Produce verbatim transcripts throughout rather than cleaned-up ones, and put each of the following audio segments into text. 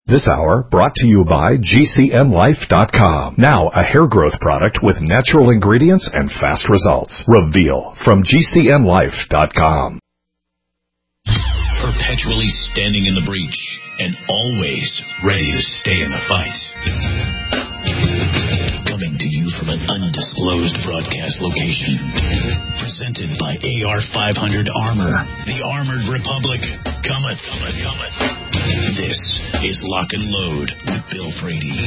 This hour brought to you by G C N Life dot com. Now a hair growth product with natural ingredients and fast results. Reveal from G C N Life dot com. Perpetually standing in the breach and always ready to stay in the fight. Coming to you from an undisclosed broadcast location. Presented by A R five hundred Armor. The Armored Republic cometh, cometh, cometh. This is Lock and Load with Bill Frady.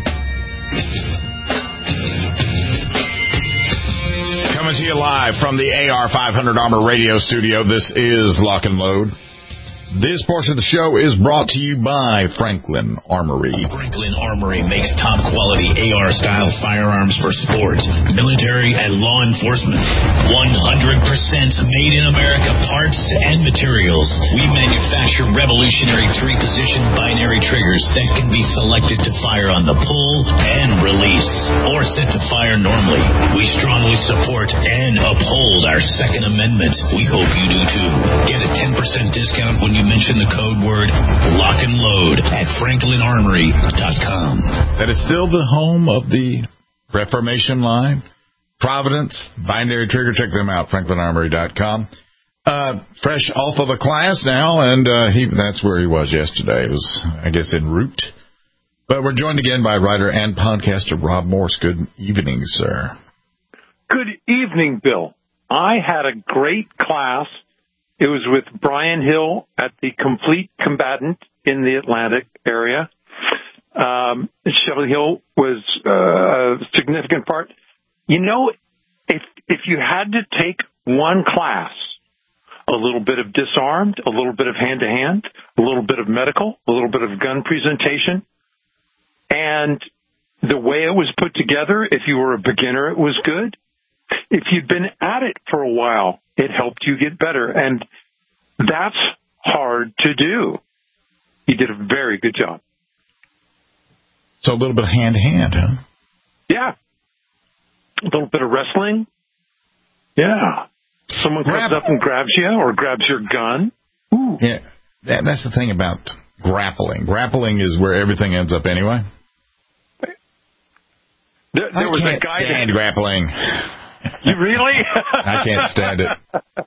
Coming to you live from the A R five hundred Armor radio studio, this is Lock and Load. This portion of the show is brought to you by Franklin Armory. Franklin Armory makes top-quality A R-style firearms for sport, military, and law enforcement. one hundred percent made in America parts and materials. We manufacture revolutionary three-position binary triggers that can be selected to fire on the pull and release, or set to fire normally. We strongly support and uphold our Second Amendment. We hope you do too. Get a ten percent discount when you mention the code word Lock and Load at Franklin Armory dot com. That is still the home of the Reformation line. Providence, Binary Trigger, check them out, Franklin Armory dot com. Uh, fresh off of a class now, and uh, he that's where he was yesterday. It was, I guess, en route. But we're joined again by writer and podcaster Rob Morse. Good evening, sir. Good evening, Bill. I had a great class. It was with Brian Hill at the Complete Combatant in the Atlantic area. Um, Shelley Hill was uh, a significant part. You know, if if you had to take one class, a little bit of disarmed, a little bit of hand-to-hand, a little bit of medical, a little bit of gun presentation, and the way it was put together, if you were a beginner, it was good. If you'd been at it for a while, it helped you get better. And that's hard to do. You did a very good job. So a little bit of hand-to-hand, huh? Yeah. A little bit of wrestling. Yeah. Someone comes up and grabs you or grabs your gun. Ooh. Yeah, that, that's the thing about grappling. Grappling is where everything ends up anyway. There, there I was can't a guy stand that, grappling. You really? I can't stand it.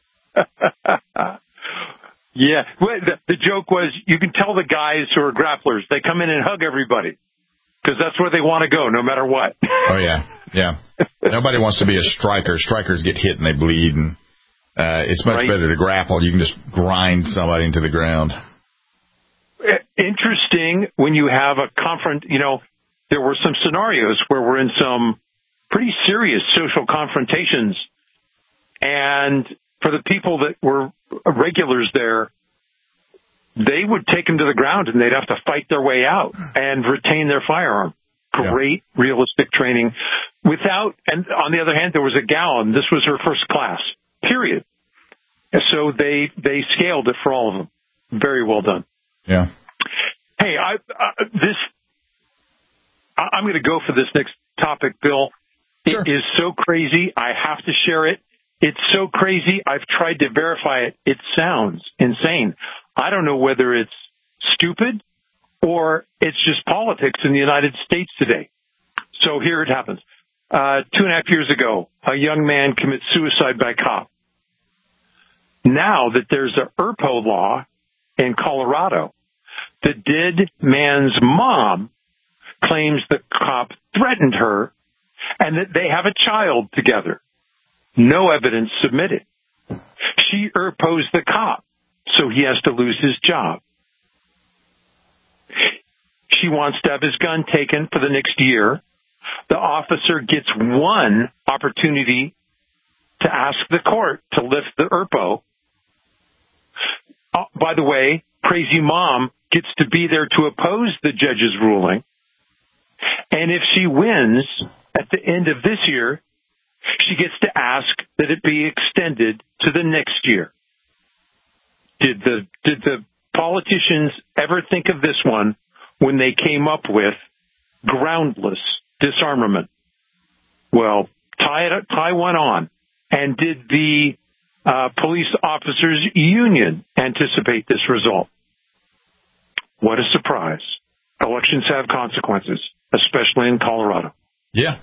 Yeah. Well, the, the joke was you can tell the guys who are grapplers, they come in and hug everybody because that's where they want to go no matter what. Oh, yeah. Yeah. Nobody wants to be a striker. Strikers get hit and they bleed, and uh, it's much right. better to grapple. You can just grind somebody into the ground. Interesting when you have a confront, you know, there were some scenarios where we're in some pretty serious social confrontations. And for the people that were regulars there, they would take them to the ground and they'd have to fight their way out and retain their firearm. Great yeah. realistic training. Without, and on the other hand, there was a gal, and this was her first class, period. So they, they scaled it for all of them. Very well done. Yeah. Hey, I, uh, this, I, I'm going to go for this next topic, Bill. Sure. It is so crazy. I have to share it. It's so crazy. I've tried to verify it. It sounds insane. I don't know whether it's stupid or it's just politics in the United States today. So here it happens. Uh, two and a half years ago, a young man commits suicide by cop. Now that there's a E R P O law in Colorado, the dead man's mom claims the cop threatened her and that they have a child together. No evidence submitted. She E R P O's the cop, so he has to lose his job. She wants to have his gun taken for the next year. The officer gets one opportunity to ask the court to lift the E R P O. Uh, by the way, crazy mom gets to be there to oppose the judge's ruling. And if she wins at the end of this year, she gets to ask that it be extended to the next year. Did the did the politicians ever think of this one when they came up with groundless disarmament? Well, tie it tie one on. And did the uh, police officers union anticipate this result? What a surprise. Elections have consequences, especially in Colorado. Yeah.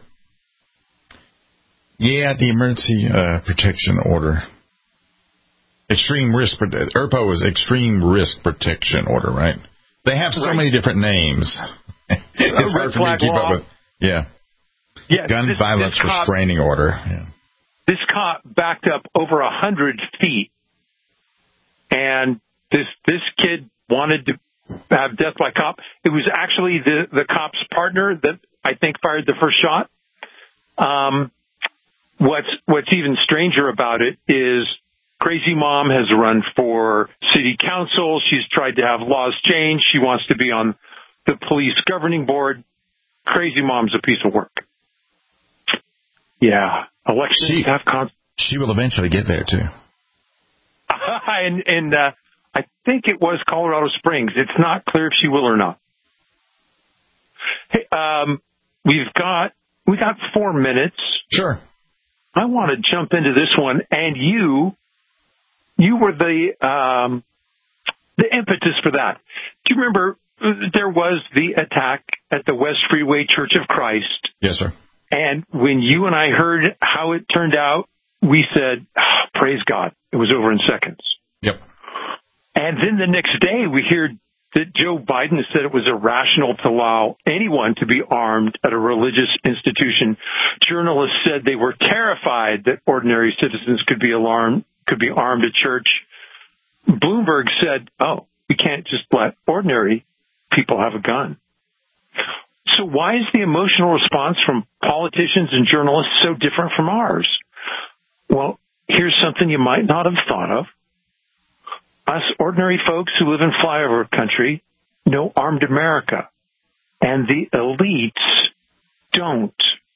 Yeah, the emergency uh, protection order. Extreme risk, E R P O is extreme risk protection order, right? They have so right. many different names. It's hard for me to keep law. up with. Yeah. Yeah. Gun this, violence this cop, restraining order. Yeah. This cop backed up over a hundred feet, and this this kid wanted to have death by cop. It was actually the the cop's partner that I think fired the first shot. Um, what's what's even stranger about it is Crazy Mom has run for city council. She's tried to have laws changed. She wants to be on the police governing board. Crazy Mom's a piece of work. Yeah, elections she, have con- She will eventually get there too. and and uh, I think it was Colorado Springs. It's not clear if she will or not. Hey, um, we've got we got four minutes. Sure. I want to jump into this one, and you, you were the um, the impetus for that. Do you remember there was the attack at the West Freeway Church of Christ? Yes, sir. And when you and I heard how it turned out, we said, oh, praise God, it was over in seconds. Yep. And then the next day we hear that Joe Biden said it was irrational to allow anyone to be armed at a religious institution. Journalists said they were terrified that ordinary citizens could be alarmed, could be armed at church. Bloomberg said, oh, we can't just let ordinary people have a gun. So why is the emotional response from politicians and journalists so different from ours? Well, here's something you might not have thought of. Us ordinary folks who live in flyover country know armed America, and the elites don't.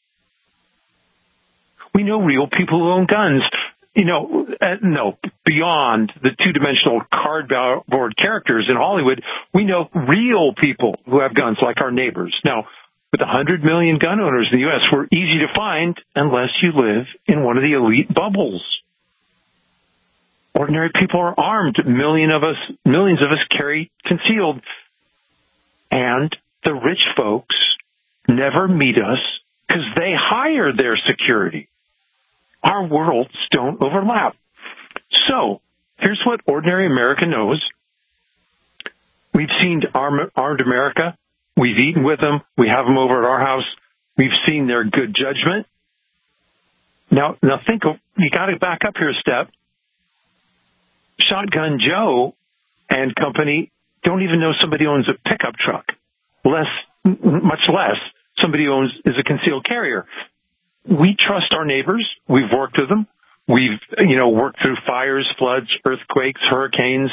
We know real people who own guns. You know, uh, no, beyond the two-dimensional cardboard characters in Hollywood, we know real people who have guns, like our neighbors. Now, with one hundred million gun owners in the U S, we're easy to find unless you live in one of the elite bubbles. Ordinary people are armed. Million of us, millions of us carry concealed. And the rich folks never meet us because they hire their security. Our worlds don't overlap. So here's what ordinary America knows. We've seen arm, armed America. We've eaten with them. We have them over at our house. We've seen their good judgment. Now, now think of, you got to back up here a step. Shotgun Joe and company don't even know somebody owns a pickup truck, less, much less somebody owns is a concealed carrier. We trust our neighbors. We've worked with them. We've, you know, worked through fires, floods, earthquakes, hurricanes.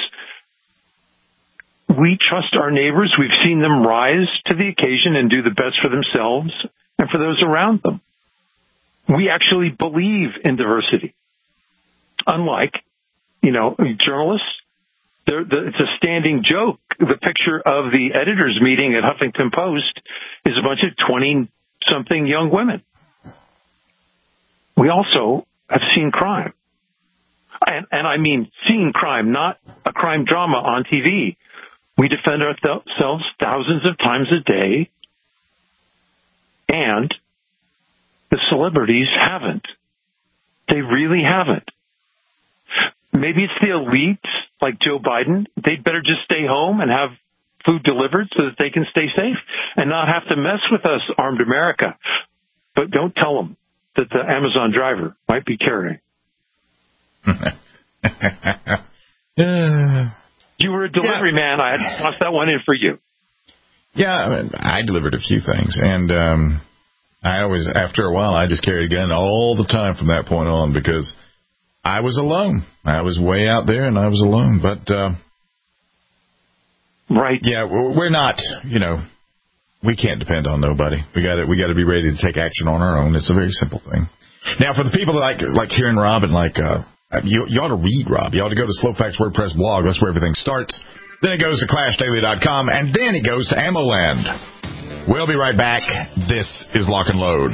We trust our neighbors. We've seen them rise to the occasion and do the best for themselves and for those around them. We actually believe in diversity. Unlike, you know, journalists, they're, the, it's a standing joke. The picture of the editors' meeting at Huffington Post is a bunch of twenty-something young women. We also have seen crime. And, and I mean seen crime, not a crime drama on T V. We defend ourselves thousands of times a day, and the celebrities haven't. They really haven't. Maybe it's the elites, like Joe Biden. They'd better just stay home and have food delivered so that they can stay safe and not have to mess with us, armed America. But don't tell them that the Amazon driver might be carrying. uh, you were a delivery yeah. man. I had to toss that one in for you. Yeah, I, mean, I delivered a few things, and um, I always, after a while, I just carried a gun all the time from that point on because I was alone. I was way out there, and I was alone. But uh, right, yeah, we're not. You know, we can't depend on nobody. We got to we got to be ready to take action on our own. It's a very simple thing. Now, for the people that like like hearing Rob and like uh, you, you ought to read Rob. You ought to go to Slowfac's WordPress blog. That's where everything starts. Then it goes to Clash Daily dot com, and then it goes to AmmoLand. We'll be right back. This is Lock and Load.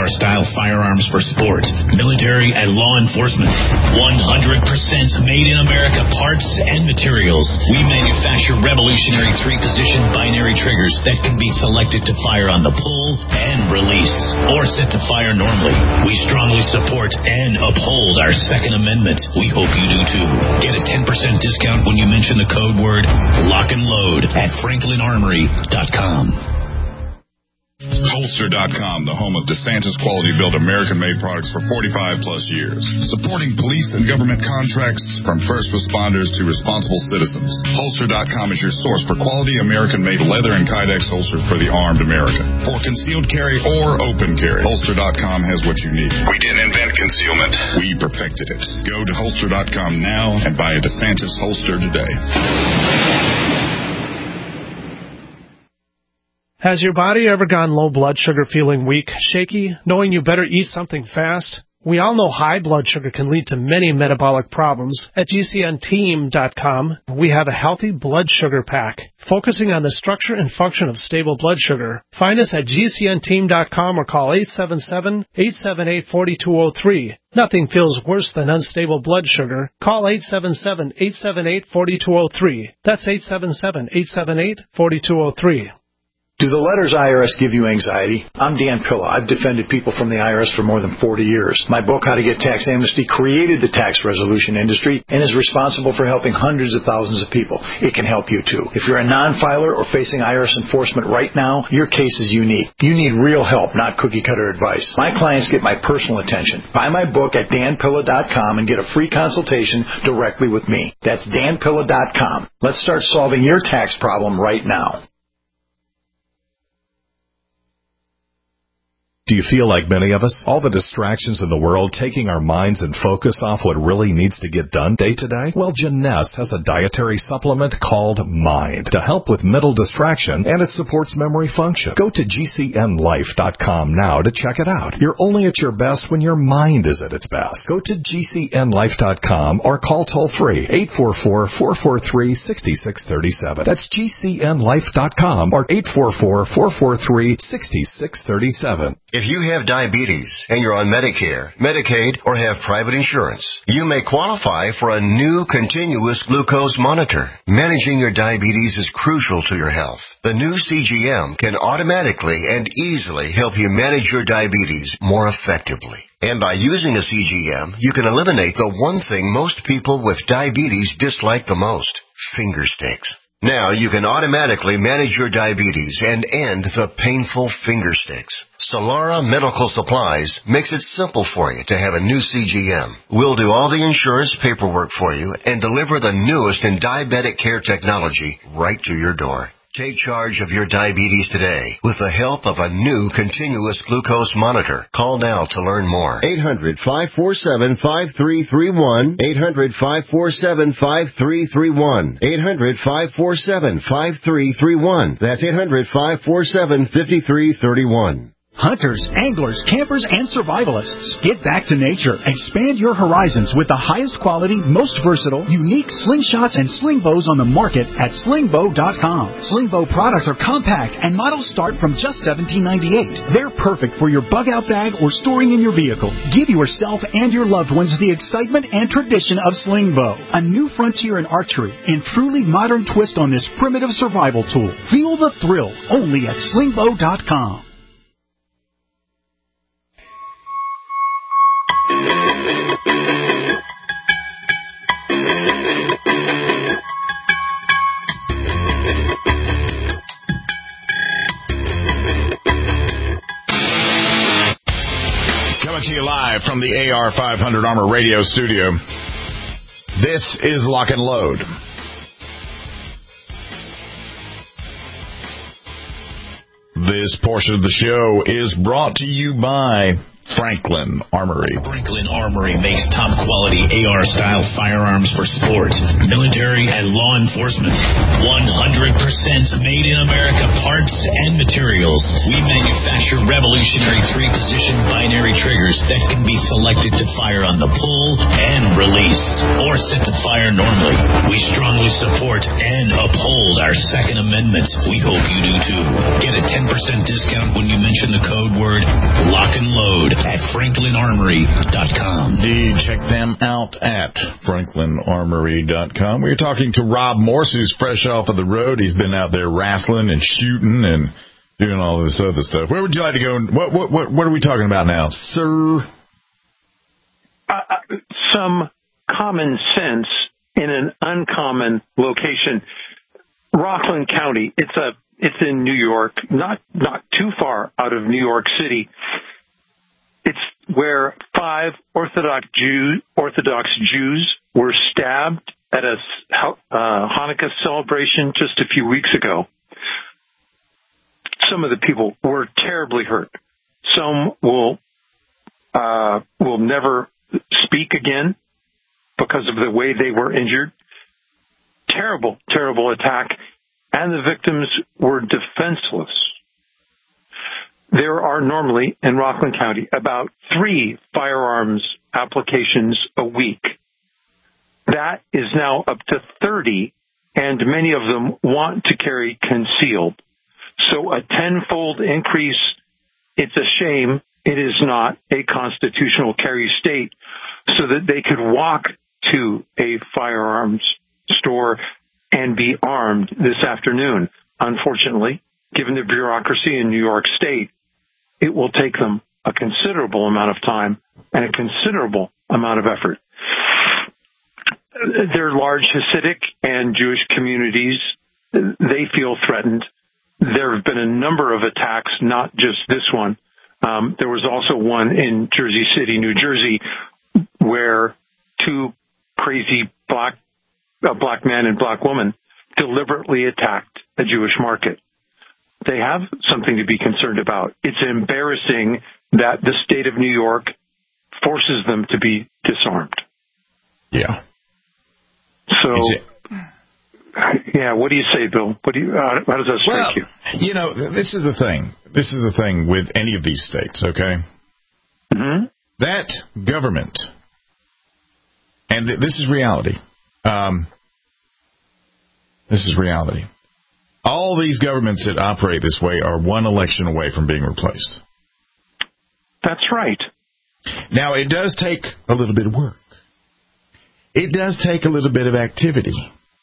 R-style firearms for sports, military, and law enforcement. one hundred percent made in America parts and materials. We manufacture revolutionary three-position binary triggers that can be selected to fire on the pull and release, or set to fire normally. We strongly support and uphold our Second Amendment. We hope you do too. Get a ten percent discount when you mention the code word lock and load at franklin armory dot com. Holster dot com, the home of DeSantis quality-built American-made products for forty-five plus years. Supporting police and government contracts from first responders to responsible citizens. Holster dot com is your source for quality American-made leather and Kydex holsters for the armed American. For concealed carry or open carry, Holster dot com has what you need. We didn't invent concealment. We perfected it. Go to Holster dot com now and buy a DeSantis holster today. Has your body ever gone low blood sugar, feeling weak, shaky, knowing you better eat something fast? We all know high blood sugar can lead to many metabolic problems. At G C N team dot com, we have a healthy blood sugar pack, focusing on the structure and function of stable blood sugar. Find us at G C N team dot com or call eight seven seven, eight seven eight, four two zero three. Nothing feels worse than unstable blood sugar. Call eight seven seven, eight seven eight, four two zero three. That's eight seven seven, eight seven eight, four two zero three. Do the letters I R S give you anxiety? I'm Dan Pilla. I've defended people from the I R S for more than forty years. My book, How to Get Tax Amnesty, created the tax resolution industry and is responsible for helping hundreds of thousands of people. It can help you too. If you're a non-filer or facing I R S enforcement right now, your case is unique. You need real help, not cookie-cutter advice. My clients get my personal attention. Buy my book at Dan Pilla dot com and get a free consultation directly with me. That's Dan Pilla dot com. Let's start solving your tax problem right now. Do you feel like many of us? All the distractions in the world taking our minds and focus off what really needs to get done day to day? Well, Jeunesse has a dietary supplement called Mind to help with mental distraction, and it supports memory function. Go to G C N life dot com now to check it out. You're only at your best when your mind is at its best. Go to G C N life dot com or call toll-free eight four four, four four three, six six three seven. That's G C N life dot com or eight four four, four four three, six six three seven. If you have diabetes and you're on Medicare, Medicaid, or have private insurance, you may qualify for a new continuous glucose monitor. Managing your diabetes is crucial to your health. The new C G M can automatically and easily help you manage your diabetes more effectively. And by using a C G M, you can eliminate the one thing most people with diabetes dislike the most, finger sticks. Now you can automatically manage your diabetes and end the painful finger sticks. Solara Medical Supplies makes it simple for you to have a new C G M. We'll do all the insurance paperwork for you and deliver the newest in diabetic care technology right to your door. Take charge of your diabetes today with the help of a new continuous glucose monitor. Call now to learn more. eight hundred, five four seven, five three three one. eight hundred, five four seven, five three three one. eight hundred, five four seven, five three three one. That's eight hundred, five four seven, five three three one. Hunters, anglers, campers, and survivalists. Get back to nature. Expand your horizons with the highest quality, most versatile, unique slingshots and sling bows on the market at sling bow dot com. Sling bow products are compact and models start from just seventeen ninety-eight. They're perfect for your bug-out bag or storing in your vehicle. Give yourself and your loved ones the excitement and tradition of sling bow, a new frontier in archery and truly modern twist on this primitive survival tool. Feel the thrill only at sling bow dot com. Coming to you live from the A R five hundred Armor Radio Studio. This is Lock and Load. This portion of the show is brought to you by Franklin Armory. Franklin Armory makes top-quality A R-style firearms for sports, military, and law enforcement. one hundred percent made in America parts and materials. We manufacture revolutionary three-position binary triggers that can be selected to fire on the pull and release, police or set to fire normally. We strongly support and uphold our Second Amendment. We hope you do too. Get a ten percent discount when you mention the code word lock and load at franklin armory dot com. Indeed, check them out at franklin armory dot com. We're talking to Rob Morse, who's fresh off of the road. He's been out there wrestling and shooting and doing all this other stuff. Where would you like to go? What what what, what are we talking about now, sir? Uh, some common sense in an uncommon location. Rockland County. It's a it's in New York, not not too far out of New York City. It's where five Orthodox Jew Orthodox Jews were stabbed at a uh, Hanukkah celebration just a few weeks ago. Some of the people were terribly hurt. Some will uh, will never speak again because of the way they were injured. Terrible, terrible attack, and the victims were defenseless. There are normally in Rockland County about three firearms applications a week. That is now up to thirty, and many of them want to carry concealed. So a tenfold increase, it's a shame it is not a constitutional carry state, so that they could walk to a firearms store and be armed this afternoon. Unfortunately, given the bureaucracy in New York State, it will take them a considerable amount of time and a considerable amount of effort. They're large Hasidic and Jewish communities. They feel threatened. There have been a number of attacks, not just this one. Um, there was also one in Jersey City, New Jersey, where two crazy black, a black man and black woman deliberately attacked a Jewish market. They have something to be concerned about. It's embarrassing that the state of New York forces them to be disarmed. Yeah. So, yeah, what do you say, Bill? What do you, uh, how does that strike well, you? You know, this is the thing. This is the thing with any of these states, okay? Mm-hmm. That government, and th- this is reality. Um, this is reality. All these governments that operate this way are one election away from being replaced. That's right. Now, it does take a little bit of work. It does take a little bit of activity.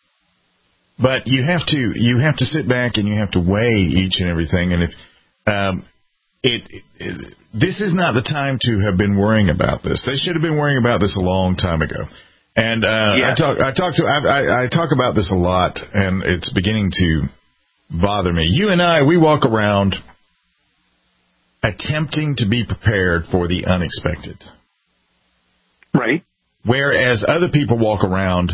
But you have to you have to sit back and you have to weigh each and everything. And if um, it, it this is not the time to have been worrying about this. They should have been worrying about this a long time ago. And uh, yeah. I talk I talk to I, I, I talk about this a lot, and it's beginning to bother me. You and I, we walk around attempting to be prepared for the unexpected. Right. Whereas other people walk around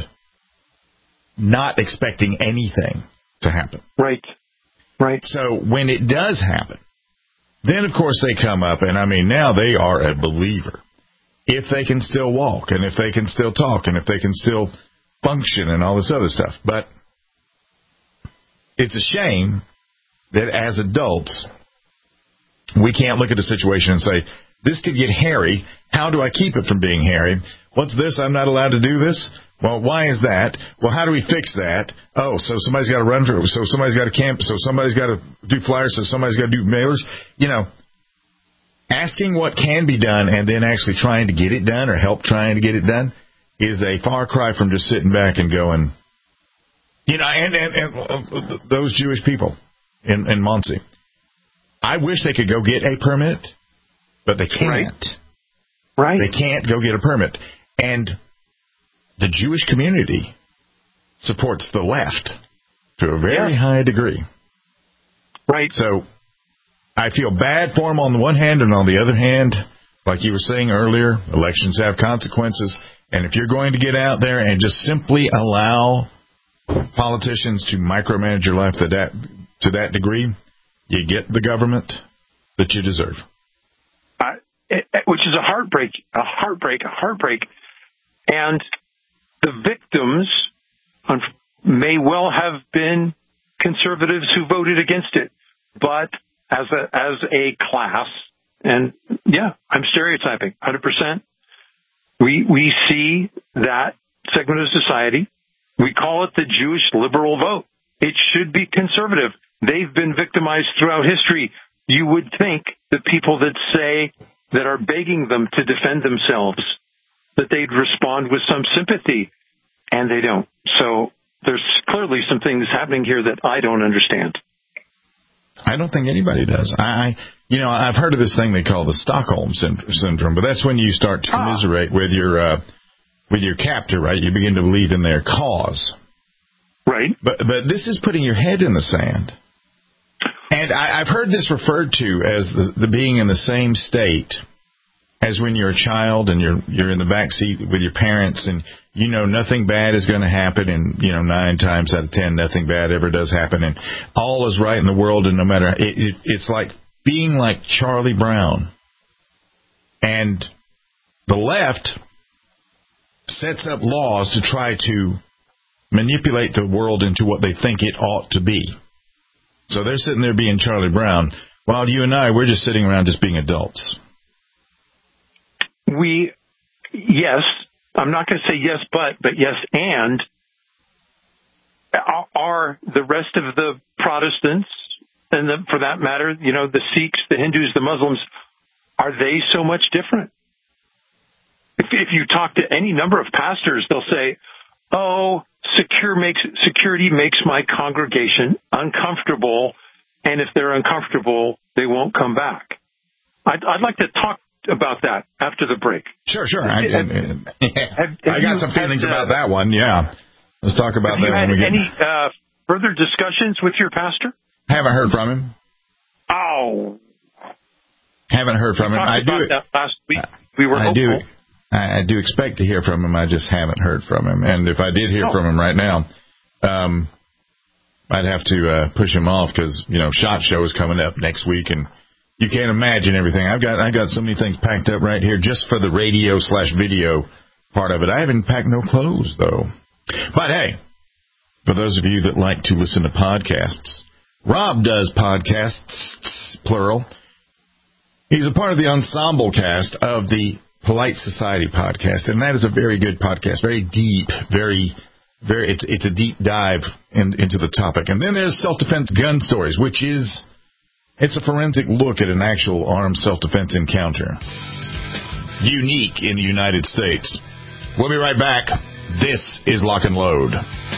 not expecting anything to happen. Right. Right. So when it does happen, then, of course, they come up, and, I mean, now they are a believer. If they can still walk, and if they can still talk, and if they can still function and all this other stuff. But it's a shame that as adults, we can't look at a situation and say, this could get hairy. How do I keep it from being hairy? What's this? I'm not allowed to do this? Well, why is that? Well, how do we fix that? Oh, so somebody's got to run for it. So somebody's got to camp. So somebody's got to do flyers. So somebody's got to do mailers. You know, asking what can be done and then actually trying to get it done or help trying to get it done is a far cry from just sitting back and going, you know, and, and, and those Jewish people in, in Muncie, I wish they could go get a permit, but they can't. Right. Right. They can't go get a permit. And the Jewish community supports the left to a very yeah. high degree. Right. So I feel bad for them on the one hand, and on the other hand, like you were saying earlier, elections have consequences. And if you're going to get out there and just simply allow politicians to micromanage your life to that, to that degree, you get the government that you deserve. Uh, it, which is a heartbreak, a heartbreak, a heartbreak. And the victims may well have been conservatives who voted against it. But as a, as a class, and yeah, I'm stereotyping one hundred percent, We we see that segment of society. We call it the Jewish liberal vote. It should be conservative. They've been victimized throughout history. You would think the people that say, that are begging them to defend themselves, that they'd respond with some sympathy, and they don't. So there's clearly some things happening here that I don't understand. I don't think anybody does. I, you know, I've heard of this thing they call the Stockholm syndrome, but that's when you start to commiserate with your uh, with your captor, right? You begin to believe in their cause, right? But but this is putting your head in the sand. And I, I've heard this referred to as the, the being in the same state as when you're a child and you're you're in the back seat with your parents and you know nothing bad is going to happen, and you know nine times out of ten nothing bad ever does happen, and all is right in the world, and no matter it, it, it's like being like Charlie Brown. And the left sets up laws to try to manipulate the world into what they think it ought to be. So they're sitting there being Charlie Brown, while you and I, we're just sitting around just being adults. We, yes, I'm not going to say yes, but, but yes, and are the rest of the Protestants, and the, for that matter, you know, the Sikhs, the Hindus, the Muslims, are they so much different? If, if you talk to any number of pastors, they'll say, oh, secure makes security makes my congregation uncomfortable, and if they're uncomfortable, they won't come back. I'd, I'd like to talk about that after the break. Sure, sure. I, have, have, have I got some feelings had, uh, about that one, yeah. Let's talk about that when we get... Have you had any uh, further discussions with your pastor? Haven't heard from him. Oh. Haven't heard from we him. I do. That last week. We were I hopeful. do. I do expect to hear from him. I just haven't heard from him. And if I did hear oh. from him right now, um, I'd have to uh, push him off because, you know, SHOT Show is coming up next week, and you can't imagine everything. I've got I got so many things packed up right here just for the radio slash video part of it. I haven't packed no clothes, though. But, hey, for those of you that like to listen to podcasts, Rob does podcasts, plural. He's a part of the ensemble cast of the Polite Society podcast, and that is a very good podcast, very deep, very, very. It's it's a deep dive in, into the topic. And then there's Self-Defense Gun Stories, which is it's a forensic look at an actual armed self-defense encounter, unique in the United States. We'll be right back. This is Lock and Load.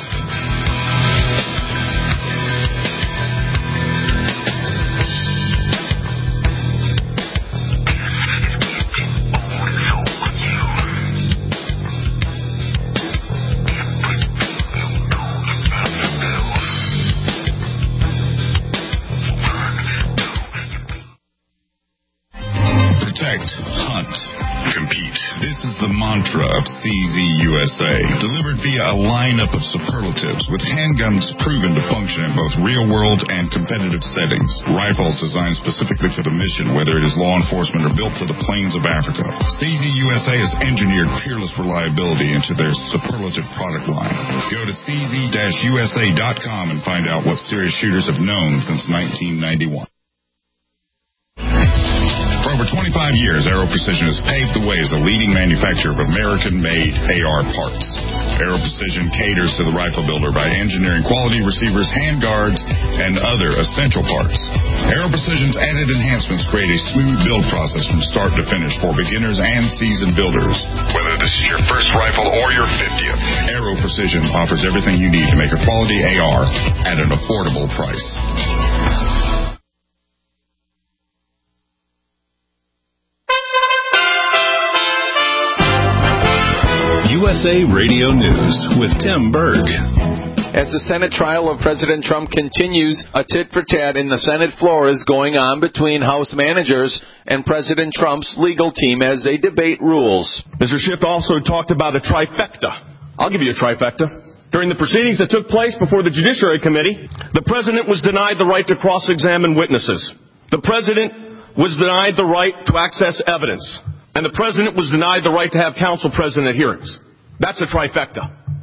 Mantra of C Z U S A, delivered via a lineup of superlatives with handguns proven to function in both real-world and competitive settings. Rifles designed specifically for the mission, whether it is law enforcement or built for the plains of Africa. C Z U S A has engineered peerless reliability into their superlative product line. Go to C Z U S A dot com and find out what serious shooters have known since nineteen ninety-one. For over twenty-five years, Aero Precision has paved the way as a leading manufacturer of American-made A R parts. Aero Precision caters to the rifle builder by engineering quality receivers, handguards, and other essential parts. Aero Precision's added enhancements create a smooth build process from start to finish for beginners and seasoned builders. Whether this is your first rifle or your fiftieth, Aero Precision offers everything you need to make a quality A R at an affordable price. U S A Radio News with Tim Berg. As the Senate trial of President Trump continues, a tit-for-tat in the Senate floor is going on between House managers and President Trump's legal team as they debate rules. Mister Schiff also talked about a trifecta. I'll give you a trifecta. During the proceedings that took place before the Judiciary Committee, the President was denied the right to cross-examine witnesses. The President was denied the right to access evidence. And the President was denied the right to have counsel present at hearings. That's a trifecta.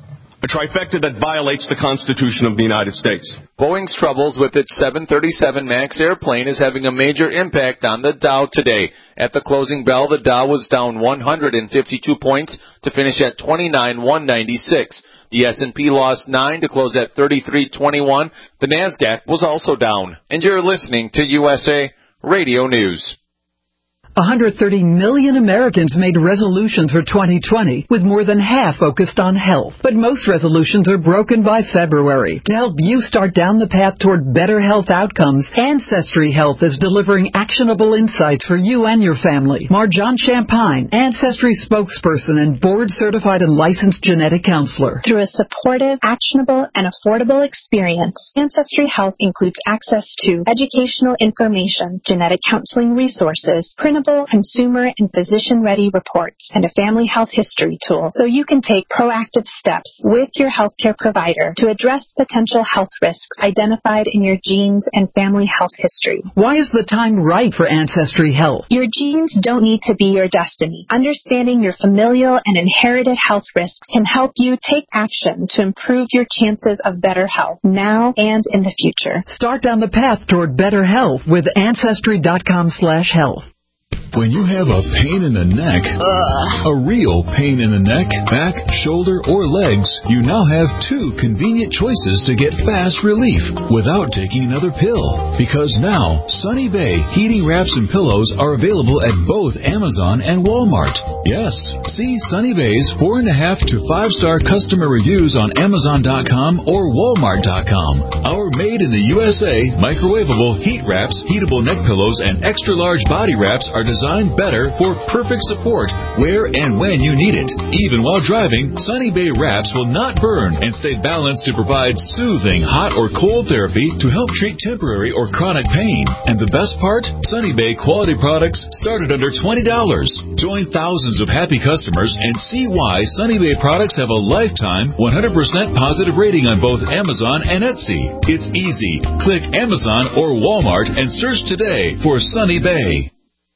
A trifecta that violates the Constitution of the United States. Boeing's troubles with its seven thirty-seven MAX airplane is having a major impact on the Dow today. At the closing bell, the Dow was down one hundred fifty-two points to finish at twenty-nine thousand one hundred ninety-six. The S and P lost nine to close at thirty-three twenty-one. The Nasdaq was also down. And you're listening to U S A Radio News. one hundred thirty million Americans made resolutions for twenty twenty, with more than half focused on health. But most resolutions are broken by February. To help you start down the path toward better health outcomes, Ancestry Health is delivering actionable insights for you and your family. Marjan Champagne, Ancestry spokesperson and board-certified and licensed genetic counselor. Through a supportive, actionable, and affordable experience, Ancestry Health includes access to educational information, genetic counseling resources, printable consumer and physician-ready reports, and a family health history tool, so you can take proactive steps with your healthcare provider to address potential health risks identified in your genes and family health history. Why is the time right for Ancestry Health? Your genes don't need to be your destiny. Understanding your familial and inherited health risks can help you take action to improve your chances of better health now and in the future. Start down the path toward better health with Ancestry dot com slash health. When you have a pain in the neck, Ugh. a real pain in the neck, back, shoulder, or legs, you now have two convenient choices to get fast relief without taking another pill. Because now, Sunny Bay heating wraps and pillows are available at both Amazon and Walmart. Yes, see Sunny Bay's four and a half to five star customer reviews on Amazon dot com or Walmart dot com. Our made in the U S A microwavable heat wraps, heatable neck pillows, and extra large body wraps are designed better for perfect support where and when you need it. Even while driving, Sunny Bay wraps will not burn and stay balanced to provide soothing hot or cold therapy to help treat temporary or chronic pain. And the best part? Sunny Bay quality products start at under twenty dollars. Join thousands of happy customers and see why Sunny Bay products have a lifetime one hundred percent positive rating on both Amazon and Etsy. It's easy. Click Amazon or Walmart and search today for Sunny Bay.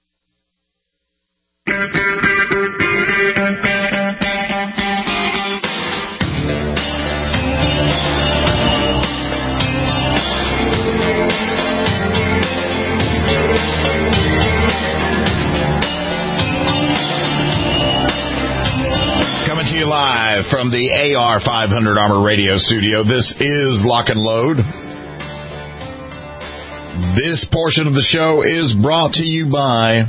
Coming to you live from the A R five hundred Armor Radio Studio. This is Lock and Load. This portion of the show is brought to you by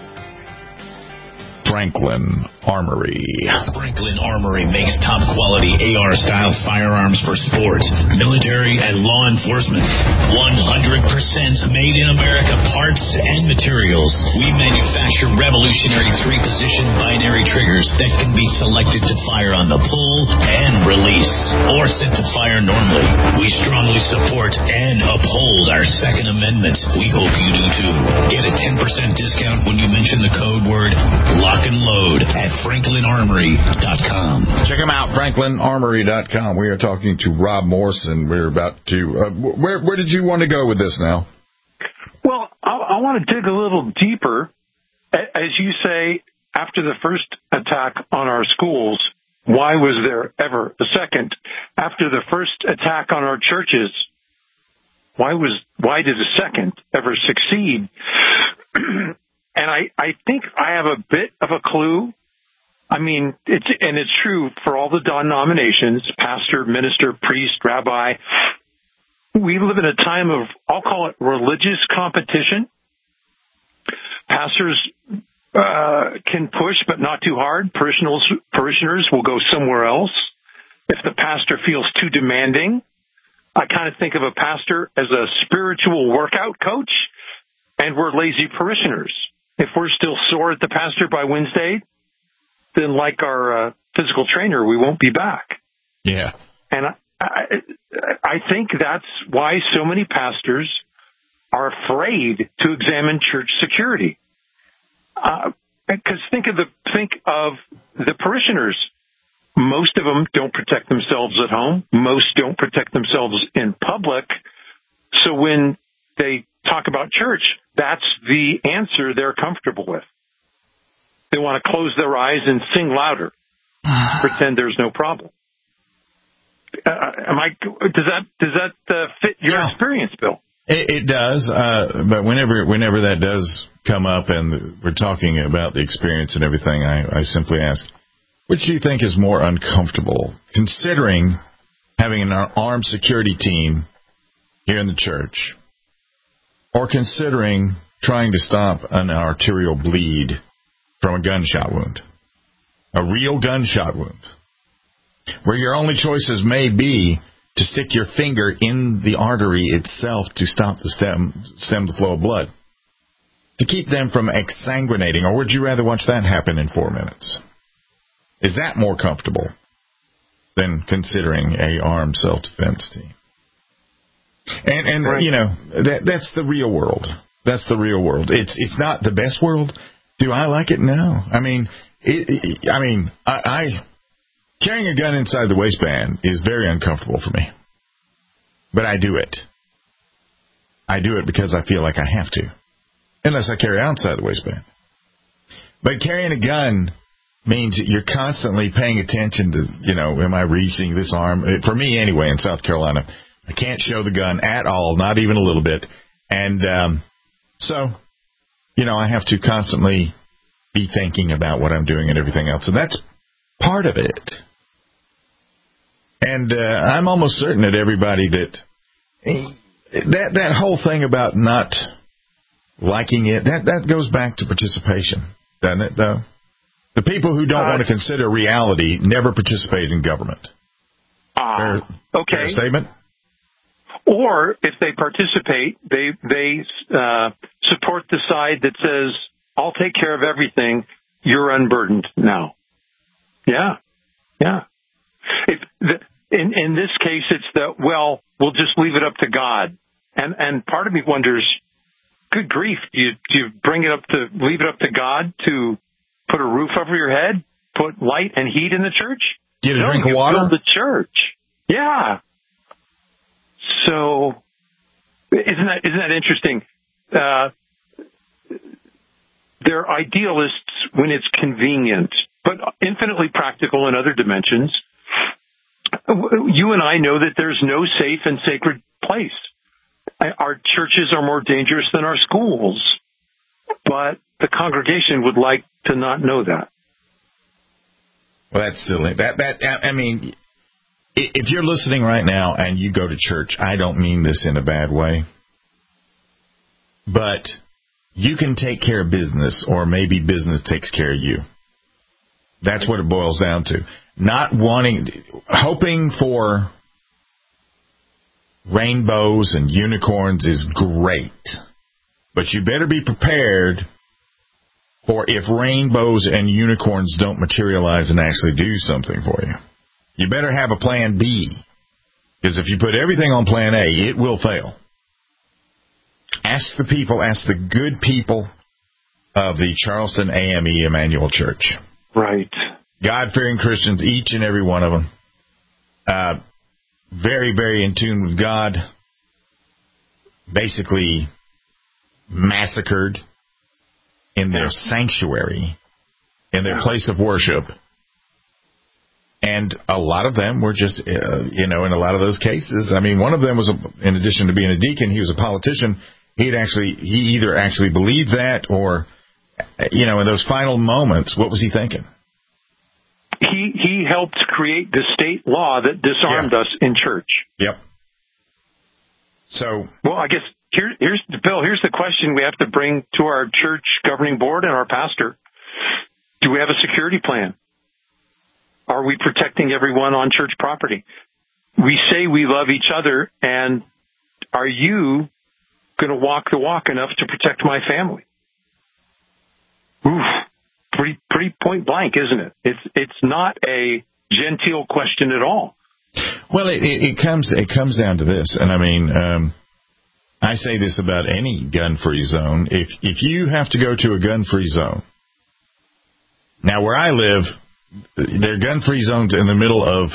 Franklin Armory. Franklin Armory makes top-quality A R-style firearms for sport, military, and law enforcement. one hundred percent made in America parts and materials. We manufacture revolutionary three-position binary triggers that can be selected to fire on the pull and release, or set to fire normally. We strongly support and uphold our Second Amendment. We hope you do too. Get a ten percent discount when you mention the code word Lock and Load at Franklin Armory dot com. Check them out, Franklin Armory dot com. We are talking to Rob Morrison. We're about to... Uh, where, where did you want to go with this now? Well, I, I want to dig a little deeper. As you say, after the first attack on our schools, why was there ever a second? After the first attack on our churches, why was why did a second ever succeed? And I, I think I have a bit of a clue. I mean, it's, and it's true for all the denominations, pastor, minister, priest, rabbi. We live in a time of, I'll call it religious competition. Pastors uh, can push, but not too hard. Parishioners, parishioners will go somewhere else. If the pastor feels too demanding, I kind of think of a pastor as a spiritual workout coach, and we're lazy parishioners. If we're still sore at the pastor by Wednesday, then like our uh, physical trainer, we won't be back. Yeah. And I, I, I think that's why so many pastors are afraid to examine church security. Because uh, think of the think of the parishioners. Most of them don't protect themselves at home. Most don't protect themselves in public. So when they talk about church, that's the answer they're comfortable with. They want to close their eyes and sing louder, pretend there's no problem. Uh, am I? Does that does that uh, fit your yeah. experience, Bill? It, it does, uh, but whenever whenever that does come up and we're talking about the experience and everything, I, I simply ask, which do you think is more uncomfortable, considering having an armed security team here in the church, or considering trying to stop an arterial bleed from a gunshot wound, a real gunshot wound, where your only choices may be to stick your finger in the artery itself to stop the stem, stem the flow of blood, to keep them from exsanguinating, or would you rather watch that happen in four minutes? Is that more comfortable than considering a armed self-defense team? And, and right. you know, that that's the real world. That's the real world. It's it's not the best world. Do I like it? No. I mean, it, it, I mean, I, I carrying a gun inside the waistband is very uncomfortable for me. But I do it. I do it because I feel like I have to, unless I carry outside the waistband. But carrying a gun means that you're constantly paying attention to, you know, am I reaching this arm? For me, anyway, in South Carolina, I can't show the gun at all, not even a little bit. And um, so, you know, I have to constantly be thinking about what I'm doing and everything else. And that's part of it. And uh, I'm almost certain that everybody that, that that whole thing about not liking it, that, that goes back to participation, doesn't it, though? The people who don't uh, want to consider reality never participate in government. Uh, fair, okay. Fair statement? Or if they participate, they they uh, support the side that says, I'll take care of everything, you're unburdened now. Yeah, yeah. If the, in, in this case, it's the, well, we'll just leave it up to God. And and part of me wonders, good grief, do you, do you bring it up to, leave it up to God to put a roof over your head, put light and heat in the church? Get a no, drink you of water? Build the church. Yeah. So, isn't that isn't that interesting? Uh, they're idealists when it's convenient, but infinitely practical in other dimensions. You and I know that there's no safe and sacred place. Our churches are more dangerous than our schools, but the congregation would like to not know that. Well, that's silly. That that I mean, if you're listening right now and you go to church, I don't mean this in a bad way, but you can take care of business, or maybe business takes care of you. That's what it boils down to. Not wanting, hoping for rainbows and unicorns is great, but you better be prepared for if rainbows and unicorns don't materialize and actually do something for you. You better have a plan B, because if you put everything on plan A, it will fail. Ask the people, ask the good people of the Charleston A M E Emmanuel Church. Right. God-fearing Christians, each and every one of them. Uh, very, very in tune with God. Basically massacred in their sanctuary, in their place of worship. And a lot of them were just, uh, you know, in a lot of those cases, I mean, one of them was, a, in addition to being a deacon, he was a politician. He'd actually, he either actually believed that or, you know, in those final moments, what was he thinking? He he helped create the state law that disarmed yeah. us in church. Yep. So, well, I guess here, here's Bill. Here's the question we have to bring to our church governing board and our pastor: do we have a security plan? Are we protecting everyone on church property? We say we love each other, and are you going to walk the walk enough to protect my family? Oof. Pretty, pretty point blank, isn't it? It's it's not a genteel question at all. Well, it, it, it comes it comes down to this, and I mean, um, I say this about any gun-free zone. If if you have to go to a gun-free zone, now where I live, there are gun-free zones in the middle of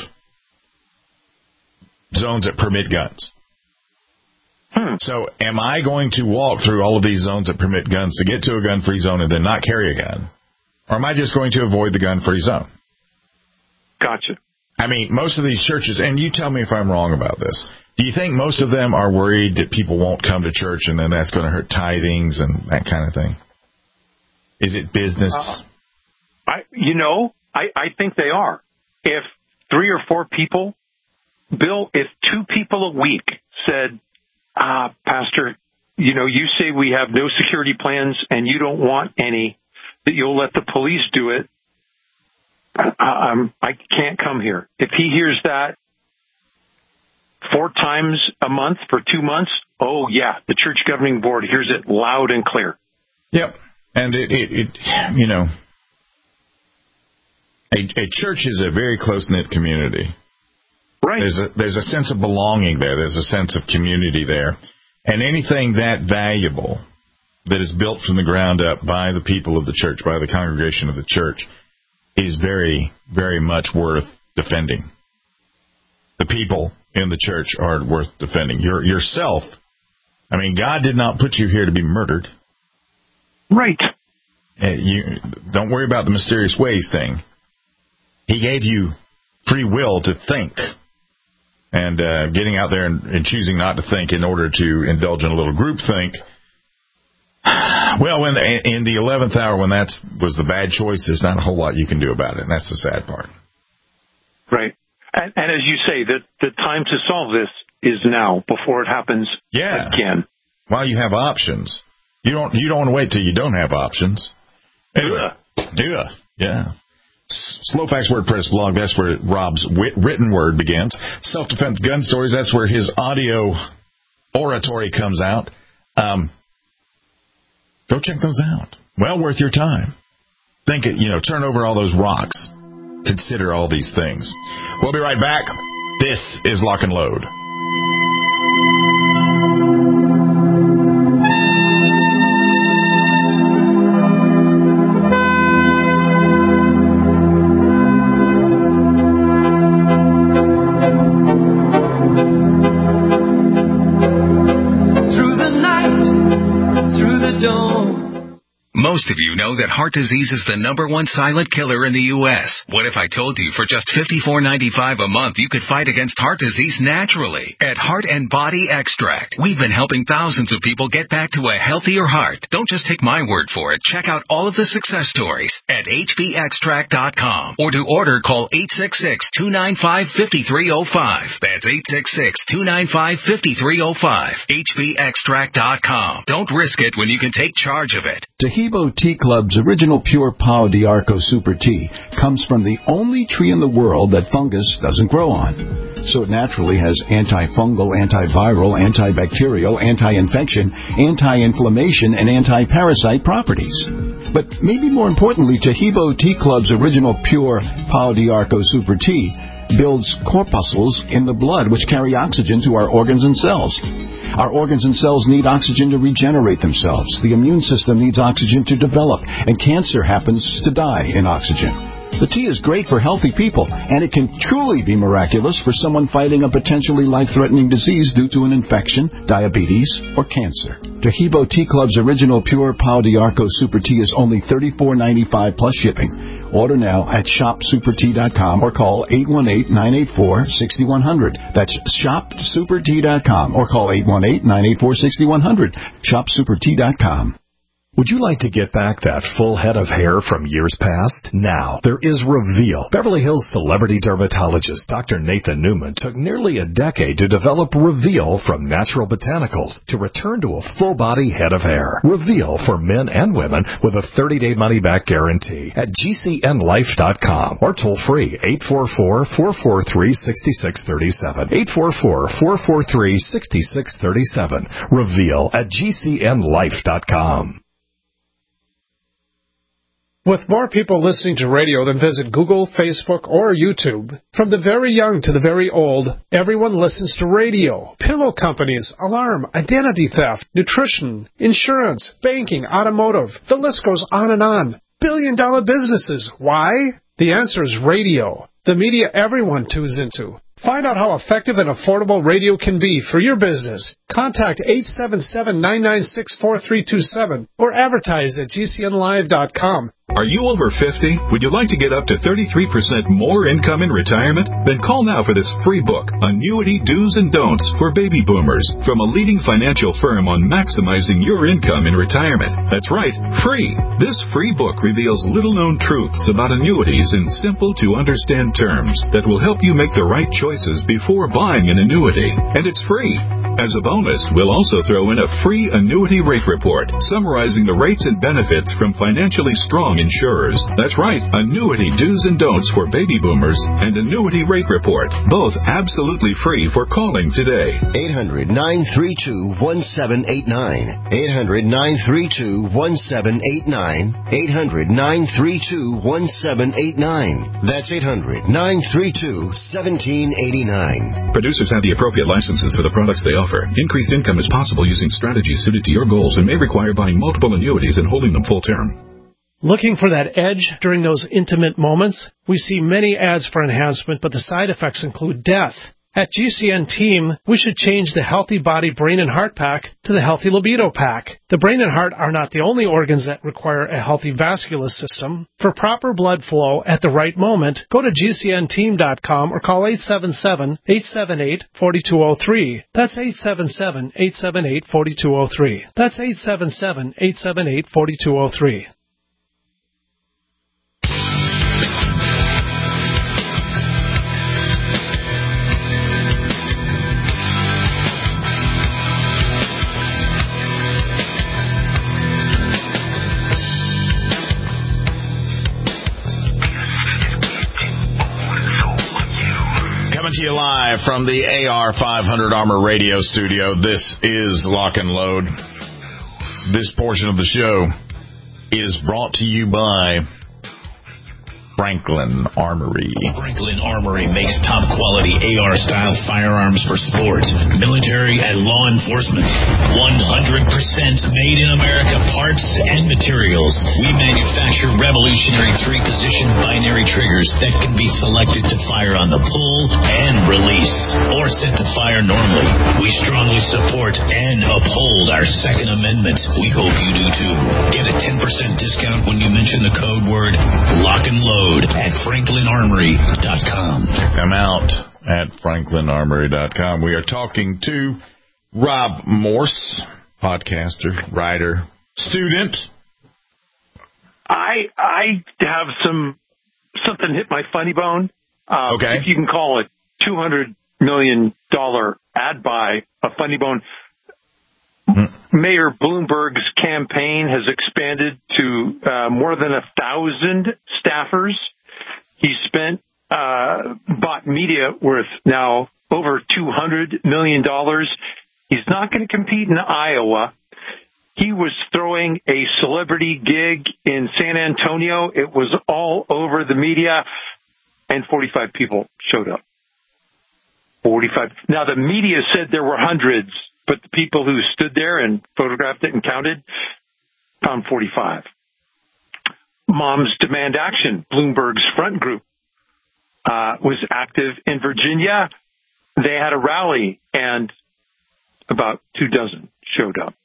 zones that permit guns. Hmm. So, am I going to walk through all of these zones that permit guns to get to a gun-free zone and then not carry a gun? Or am I just going to avoid the gun-free zone? Gotcha. I I mean, most of these churches, and you tell me if I'm wrong about this, do you think most of them are worried that people won't come to church and then that's going to hurt tithings and that kind of thing? Is it business? Uh, I, you know, I, I think they are. If three or four people, Bill, if two people a week said, ah, Pastor, you know, you say we have no security plans and you don't want any, that you'll let the police do it, I, um, I can't come here. If he hears that four times a month for two months, oh, yeah, the church governing board hears it loud and clear. Yep. And it, it, it you know, a, a church is a very close-knit community. Right. There's a, there's a sense of belonging there. There's a sense of community there. And anything that valuable that is built from the ground up by the people of the church, by the congregation of the church, is very, very much worth defending. The people in the church are worth defending. Your, yourself, I mean, God did not put you here to be murdered. Right. Uh, you don't worry about the mysterious ways thing. He gave you free will to think. And uh, getting out there and, and choosing not to think in order to indulge in a little groupthink. Well, when in the eleventh hour, when that was the bad choice, there's not a whole lot you can do about it, and that's the sad part. Right. And, and as you say, the, the time to solve this is now, before it happens yeah. again. While you have options. You don't you don't want to wait till you don't have options. Anyway, do it. Yeah. Slowfax WordPress blog, that's where Rob's wit- written word begins. Self-defense gun stories, that's where his audio oratory comes out. Um, go check those out. Well worth your time. Think it, you know, turn over all those rocks. Consider all these things. We'll be right back. This is Lock and Load. Most of you know that heart disease is the number one silent killer in the U S What if I told you for just fifty-four ninety-five a month you could fight against heart disease naturally? At Heart and Body Extract, we've been helping thousands of people get back to a healthier heart. Don't just take my word for it. Check out all of the success stories at H B extract dot com. Or to order, call eight six six, two nine five, five three zero five. That's eight six six, two nine five, five three zero five. H B extract dot com. Don't risk it when you can take charge of it. Tahibo Tea Club's original pure Pau d'Arco Super Tea comes from the only tree in the world that fungus doesn't grow on. So it naturally has antifungal, antiviral, antibacterial, anti-infection, anti-inflammation, and anti-parasite properties. But maybe more importantly, Tahibo Tea Club's original pure Pau d'Arco Super Tea builds corpuscles in the blood which carry oxygen to our organs and cells. Our organs and cells need oxygen to regenerate themselves. The immune system needs oxygen to develop, and cancer happens to die in oxygen. The tea is great for healthy people, and it can truly be miraculous for someone fighting a potentially life-threatening disease due to an infection, diabetes, or cancer. Tahibo Tea Club's original pure Pau d'Arco Super Tea is only thirty-four ninety-five plus shipping. Order now at shop super tea dot com or call eight one eight, nine eight four, six one zero zero. That's shop super tea dot com or call eight one eight, nine eight four, six one zero zero. shop super tea dot com. Would you like to get back that full head of hair from years past? Now, there is Reveal. Beverly Hills celebrity dermatologist Doctor Nathan Newman took nearly a decade to develop Reveal from natural botanicals to return to a full-body head of hair. Reveal for men and women with a thirty-day money-back guarantee at G C N life dot com or toll-free eight four four, four four three, six six three seven. eight four four, four four three, six six three seven. Reveal at G C N life dot com. With more people listening to radio than visit Google, Facebook, or YouTube, from the very young to the very old, everyone listens to radio. Pillow companies, alarm, identity theft, nutrition, insurance, banking, automotive. The list goes on and on. Billion-dollar businesses. Why? The answer is radio. The media everyone tunes into. Find out how effective and affordable radio can be for your business. Contact eight seven seven, nine nine six, four three two seven or advertise at G C N live dot com. Are you over fifty? Would you like to get up to thirty-three percent more income in retirement? Then call now for this free book, Annuity Do's and Don'ts for Baby Boomers, from a leading financial firm on maximizing your income in retirement. That's right, free. This free book reveals little-known truths about annuities in simple-to-understand terms that will help you make the right choices before buying an annuity. And it's free. As a bonus, we'll also throw in a free annuity rate report summarizing the rates and benefits from financially strong insurers. That's right, Annuity Do's and Don'ts for Baby Boomers and Annuity Rate Report, both absolutely free for calling today. eight hundred, nine three two, one seven eight nine. eight hundred, nine three two, one seven eight nine. eight hundred, nine three two, one seven eight nine. That's eight hundred, nine three two, one seven eight nine. Producers have the appropriate licenses for the products they offer. Increased income is possible using strategies suited to your goals and may require buying multiple annuities and holding them full term. Looking for that edge during those intimate moments? We see many ads for enhancement, but the side effects include death. At G C N Team, we should change the Healthy Body, Brain, and Heart Pack to the Healthy Libido Pack. The brain and heart are not the only organs that require a healthy vascular system. For proper blood flow at the right moment, go to G C N team dot com or call eight seven seven, eight seven eight, four two zero three. That's eight seven seven, eight seven eight, four two zero three. That's eight seven seven, eight seven eight, four two zero three. To you live from the A R five hundred Armor Radio Studio. This is Lock and Load. This portion of the show is brought to you by Franklin Armory. Franklin Armory makes top-quality A R-style firearms for sports, military, and law enforcement. one hundred percent made in America parts and materials. We manufacture revolutionary three-position binary triggers that can be selected to fire on the pull and release, or set to fire normally. We strongly support and uphold our Second Amendment. We hope you do too. Get a ten percent discount when you mention the code word Lock and Load at franklin armory dot com. Check them out at franklin armory dot com. We are talking to Rob Morse, podcaster, writer, student. I I have some something hit my funny bone. Uh, okay. If you can call it two hundred million dollars ad buy, a funny bone. Mayor Bloomberg's campaign has expanded to uh, more than a thousand staffers. He spent, uh, bought media worth now over two hundred million dollars. He's not going to compete in Iowa. He was throwing a celebrity gig in San Antonio. It was all over the media, and forty-five people showed up. forty-five. Now, the media said there were hundreds. But the people who stood there and photographed it and counted found forty-five. Moms Demand Action, Bloomberg's front group, uh, was active in Virginia. They had a rally, and about two dozen showed up.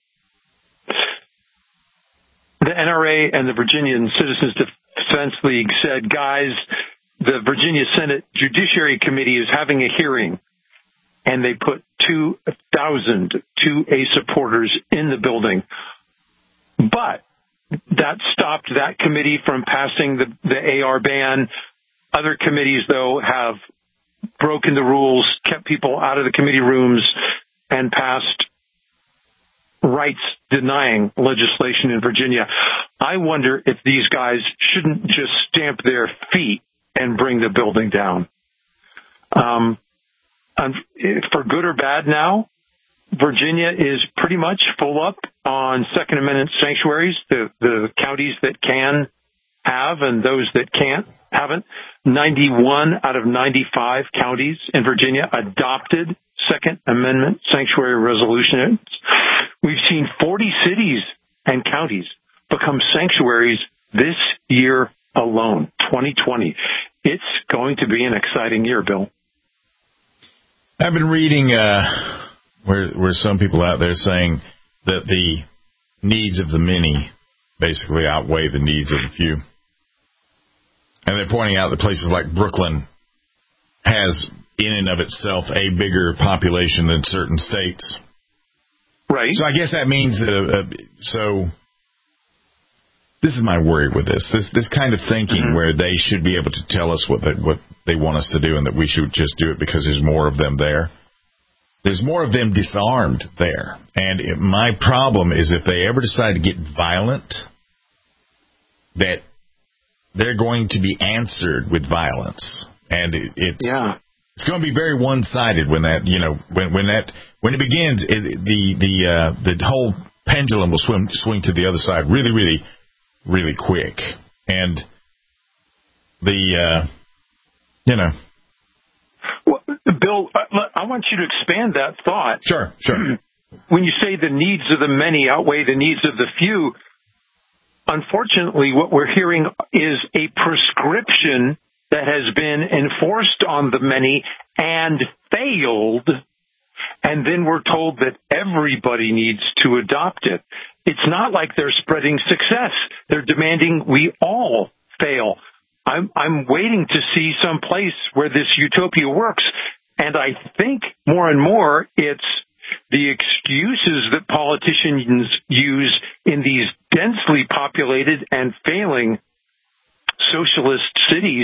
The N R A and the Virginian Citizens Defense League said, guys, the Virginia Senate Judiciary Committee is having a hearing. And they put two thousand two A supporters in the building. But that stopped that committee from passing the, the A R ban. Other committees, though, have broken the rules, kept people out of the committee rooms, and passed rights-denying legislation in Virginia. I wonder if these guys shouldn't just stamp their feet and bring the building down. Um, for good or bad now, Virginia is pretty much full up on Second Amendment sanctuaries, the, the counties that can have and those that can't haven't. ninety-one out of ninety-five counties in Virginia adopted Second Amendment sanctuary resolutions. We've seen forty cities and counties become sanctuaries this year alone, twenty twenty. It's going to be an exciting year, Bill. I've been reading uh, where where some people out there saying that the needs of the many basically outweigh the needs of the few. And they're pointing out that places like Brooklyn has, in and of itself, a bigger population than certain states. Right. So I guess that means that, uh, so this is my worry with this. This this kind of thinking mm-hmm. where they should be able to tell us what they, what they want us to do and that we should just do it because there's more of them there. There's more of them disarmed there. And it, my problem is if they ever decide to get violent, that they're going to be answered with violence. And it, it's... Yeah. It's going to be very one-sided when that, you know, when when that when it begins, it, the the uh, the whole pendulum will swim swing to the other side really, really, really quick, and the uh, you know. Well, Bill, I want you to expand that thought. Sure, sure. When you say the needs of the many outweigh the needs of the few, unfortunately, what we're hearing is a prescription that has been enforced on the many and failed, and then we're told that everybody needs to adopt it. It's not like they're spreading success. They're demanding we all fail. I'm, I'm waiting to see some place where this utopia works, and I think more and more it's the excuses that politicians use in these densely populated and failing socialist cities.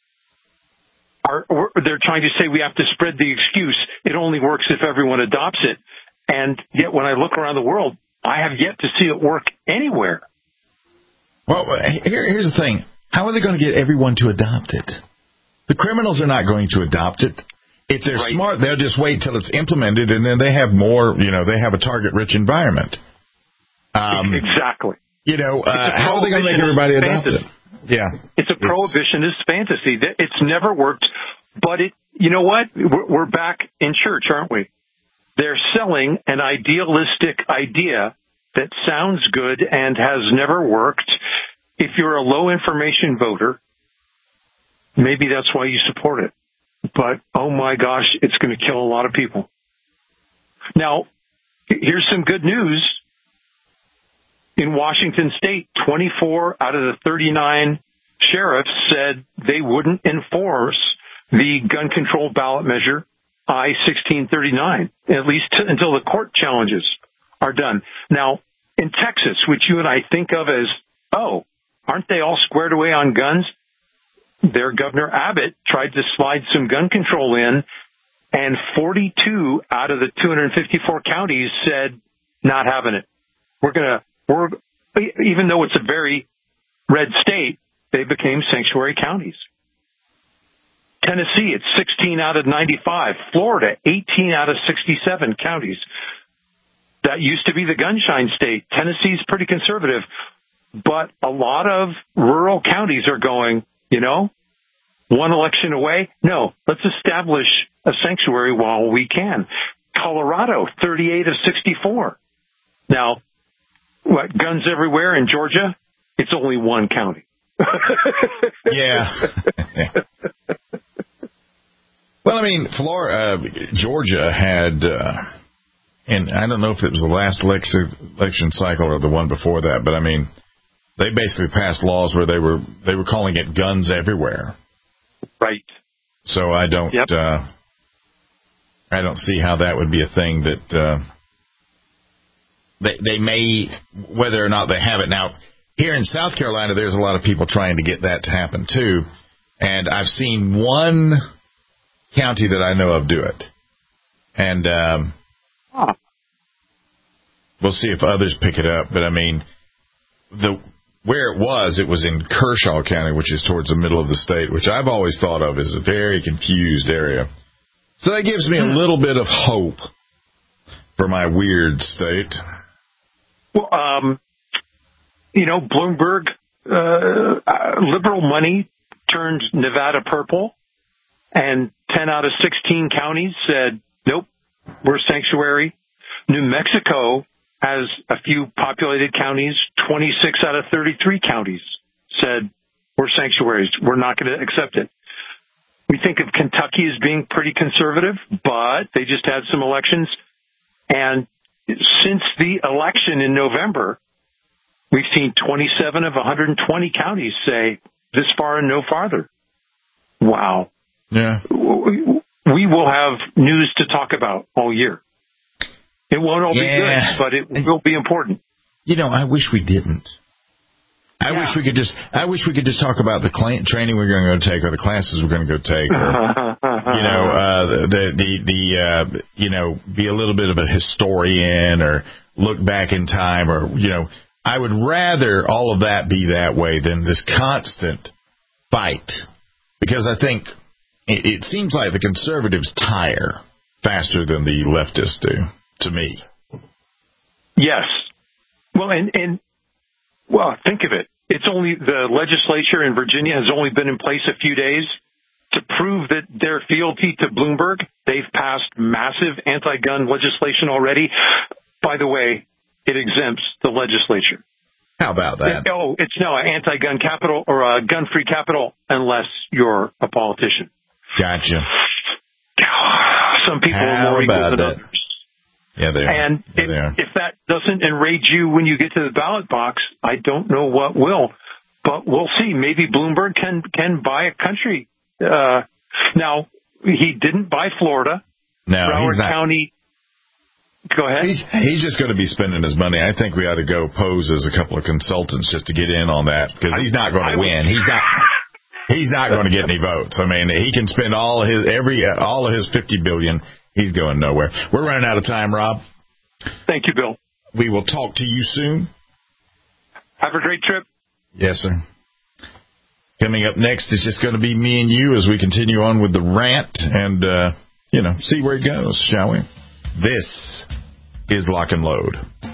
Are, they're trying to say we have to spread the excuse. It only works if everyone adopts it. And yet when I look around the world, I have yet to see it work anywhere. Well, here, here's the thing. How are they going to get everyone to adopt it? The criminals are not going to adopt it. If they're right. smart, they'll just wait till it's implemented, and then they have more, you know, they have a target-rich environment. Um, exactly. You know, uh, how are they going to make everybody adopt it? Yeah. It's a prohibitionist fantasy. It's never worked, but it, you know what? We're back in church, aren't we? They're selling an idealistic idea that sounds good and has never worked. If you're a low information voter, maybe that's why you support it. But, oh my gosh, it's going to kill a lot of people. Now, here's some good news. In Washington State, twenty-four out of the thirty-nine sheriffs said they wouldn't enforce the gun control ballot measure I sixteen thirty-nine, at least t- until the court challenges are done. Now, in Texas, which you and I think of as, oh, aren't they all squared away on guns? Their Governor Abbott tried to slide some gun control in, and forty-two out of the two hundred fifty-four counties said, not having it. We're going to We're, even though it's a very red state, they became sanctuary counties. Tennessee, it's sixteen out of ninety-five. Florida, eighteen out of sixty-seven counties. That used to be the gunshine state. Tennessee's pretty conservative, but a lot of rural counties are going, you know, one election away. No, let's establish a sanctuary while we can. Colorado, thirty-eight of sixty-four. Now, what, guns everywhere in Georgia? It's only one county. yeah. Well, I mean, Florida, uh, Georgia had, uh, and I don't know if it was the last election, election cycle or the one before that, but I mean, they basically passed laws where they were they were calling it guns everywhere. Right. So I don't yep. uh, I don't see how that would be a thing that. Uh, They, they may, whether or not they have it. Now, here in South Carolina, there's a lot of people trying to get that to happen, too. And I've seen one county that I know of do it. And um, huh. we'll see if others pick it up. But, I mean, the where it was, it was in Kershaw County, which is towards the middle of the state, which I've always thought of as a very confused area. So that gives me a little bit of hope for my weird state. Well, um, you know, Bloomberg, uh, uh, liberal money turned Nevada purple, and ten out of sixteen counties said, nope, we're sanctuary. New Mexico has a few populated counties. twenty-six out of thirty-three counties said, we're sanctuaries. We're not going to accept it. We think of Kentucky as being pretty conservative, but they just had some elections. And since the election in November, we've seen twenty-seven of one hundred twenty counties say, this far and no farther. Wow. Yeah. We will have news to talk about all year. It won't all yeah. be good, but it will be important. You know, I wish we didn't. I yeah. wish we could just. I wish we could just talk about the cl- training we're going to go take, or the classes we're going to go take, or you know, uh, the the the uh, you know, be a little bit of a historian, or look back in time, or you know, I would rather all of that be that way than this constant fight, because I think it, it seems like the conservatives tire faster than the leftists do. To me, yes. Well, and and. Well, think of it. It's only the legislature in Virginia has only been in place a few days. To prove that their fealty to Bloomberg, they've passed massive anti-gun legislation already. By the way, it exempts the legislature. How about that? It, oh, it's now an anti-gun capital or a gun-free capital unless you're a politician. Gotcha. Some people How are more equal than that? others. Yeah, they are. And yeah, if, they are. if that doesn't enrage you when you get to the ballot box, I don't know what will. But we'll see. Maybe Bloomberg can can buy a country. Uh, now, he didn't buy Florida. No, Broward he's not. County. Go ahead. He's, he's just going to be spending his money. I think we ought to go pose as a couple of consultants just to get in on that, because he's not going to win. He's not. He's not going to get any votes. I mean, he can spend all his every all of his fifty billion. He's going nowhere. We're running out of time, Rob. Thank you, Bill. We will talk to you soon. Have a great trip. Yes, sir. Coming up next is just going to be me and you as we continue on with the rant and, uh, you know, see where it goes, shall we? This is Lock and Load.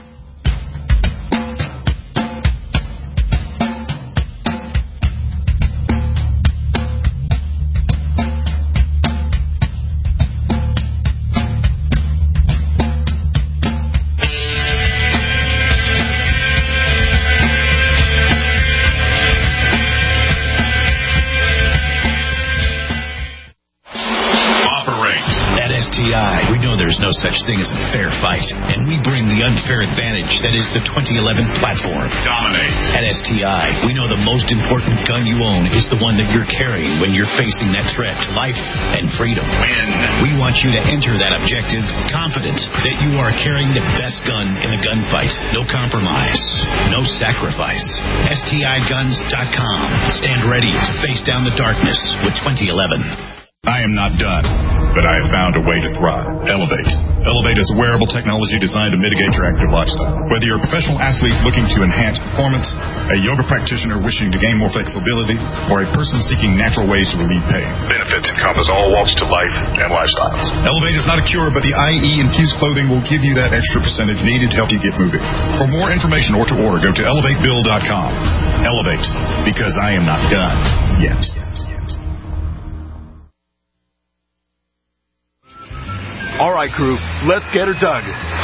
We know there's no such thing as a fair fight, and we bring the unfair advantage that is the twenty eleven platform. Dominate. At S T I, we know the most important gun you own is the one that you're carrying when you're facing that threat to life and freedom. Win. We want you to enter that objective confident that you are carrying the best gun in the gunfight. No compromise, no sacrifice. S T I guns dot com. Stand ready to face down the darkness with twenty eleven. I am not done, but I have found a way to thrive. Elevate. Elevate is a wearable technology designed to mitigate your active lifestyle. Whether you're a professional athlete looking to enhance performance, a yoga practitioner wishing to gain more flexibility, or a person seeking natural ways to relieve pain, benefits encompass all walks to life and lifestyles. Elevate is not a cure, but the I E-infused clothing will give you that extra percentage needed to help you get moving. For more information or to order, go to elevate bill dot com. Elevate, because I am not done yet. All right, crew, let's get her dug.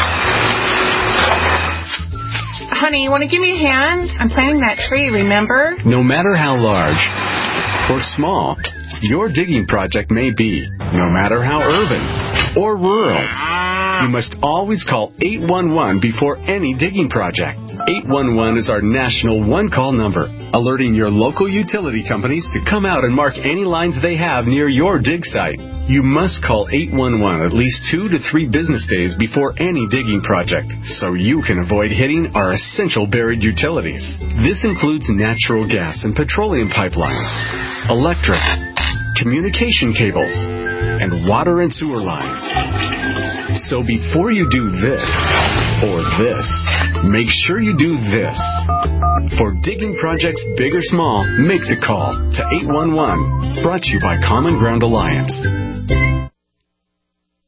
Honey, you want to give me a hand? I'm planting that tree, remember? No matter how large or small your digging project may be, no matter how urban or rural, you must always call eight one one before any digging project. eight one one is our national one-call number, alerting your local utility companies to come out and mark any lines they have near your dig site. You must call eight one one at least two to three business days before any digging project, so you can avoid hitting our essential buried utilities. This includes natural gas and petroleum pipelines, electric, communication cables, and water and sewer lines. So before you do this or this, make sure you do this. For digging projects big or small, make the call to eight one one. Brought to you by Common Ground Alliance.